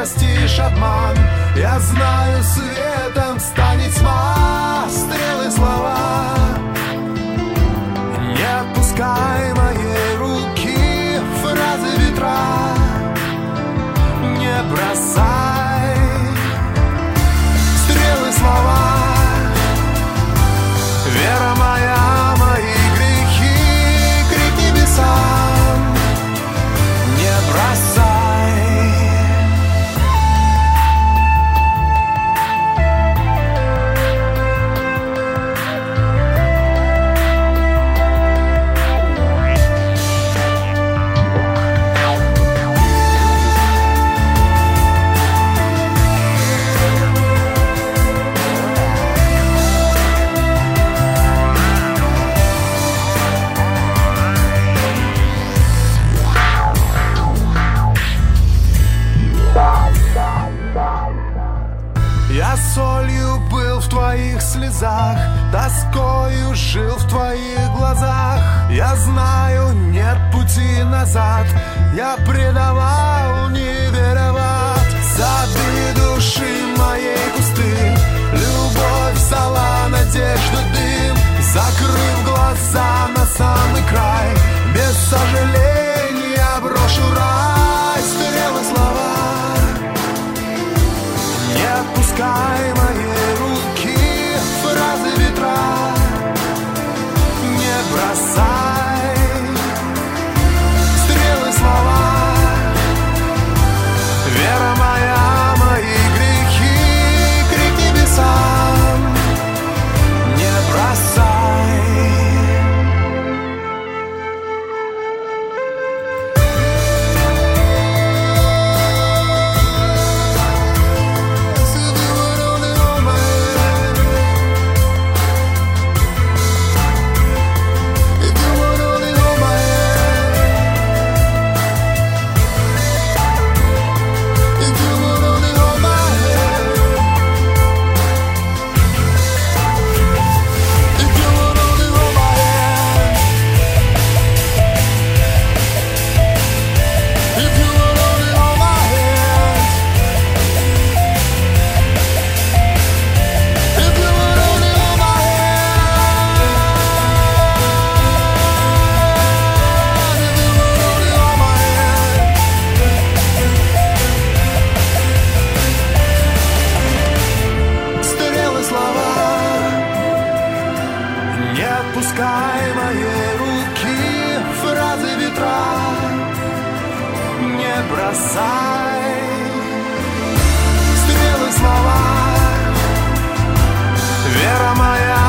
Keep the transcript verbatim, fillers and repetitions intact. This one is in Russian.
простишь обман. Я знаю, светом станет тьма. Стрелы, слова, не отпускай моей руки. Фразы ветра, не бросай. Стрелы, слова, вера моя, мои грехи. Крик небесам, не бросай. Я солью был в твоих слезах, тоскою жил в твоих глазах. Я знаю, нет пути назад. Я предавал, не веря в ад. Сады души моей пусты. Любовь взяла надежду дым. Закрыв глаза на самый край, без сожаления брошу рай. Стрелы, слова, не отпускай моей руки. Фразы ветра, не бросай. Стрелы, слова, вера моя, мои грехи. Крик небесам, не бросай. Отпускай моей руки. Фразы ветра, не бросай. Стрелы, слова, вера моя,